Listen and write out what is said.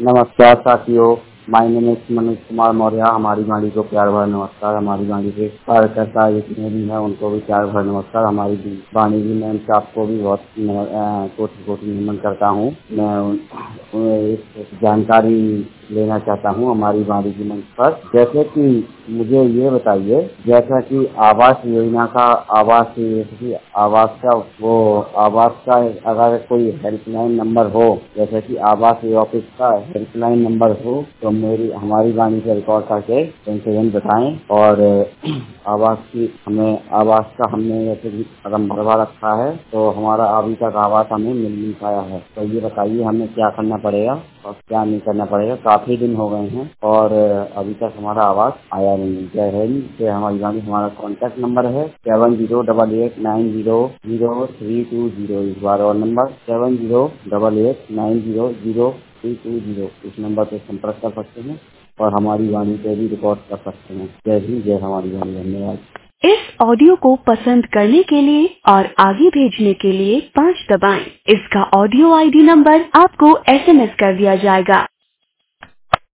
नमस्कार साथियों, my name is Manoj Kumar Maurya. हमारी वाणी को प्यार भरा नमस्कार। हमारी वाणी के कार्यकर्ता जितने भी हैं उनको भी प्यार भरा नमस्कार। हमारी वाणी की मैम आपको भी बहुत कोटि कोटि नमन करता हूँ। मैं एक जानकारी लेना चाहता हूँ हमारी वाणी की मंच पर। जैसे कि मुझे ये बताइए, जैसा कि आवास योजना का आवास का अगर कोई हेल्पलाइन नंबर हो, जैसे कि आवास ऑफिस का हेल्पलाइन नंबर हो तो हमारी वाणी से रिकॉर्ड करके पेंशन बताएं। और आवास का हमने जैसे कि कदम भरवा रखा है तो हमारा अभी तक आवास हमें मिल नहीं पाया है। तो ये बताइए हमें क्या करना पड़ेगा और क्या नहीं करना पड़ेगा। काफी दिन हो गए हैं और अभी तक हमारा आवास आया नहीं। जय हिंद, जय हमारी वाणी। हमारा कॉन्टैक्ट नंबर है 7088900320। इस बार और नंबर 7088900320। इस नंबर पे संपर्क कर सकते हैं और हमारी वाणी पे भी रिकॉर्ड कर सकते हैं। जय हिंद, जय हमारी वाणी। धन्यवाद। इस ऑडियो को पसंद करने के लिए और आगे भेजने के लिए 5 दबाएं। इसका ऑडियो ID नंबर आपको SMS कर दिया जाएगा।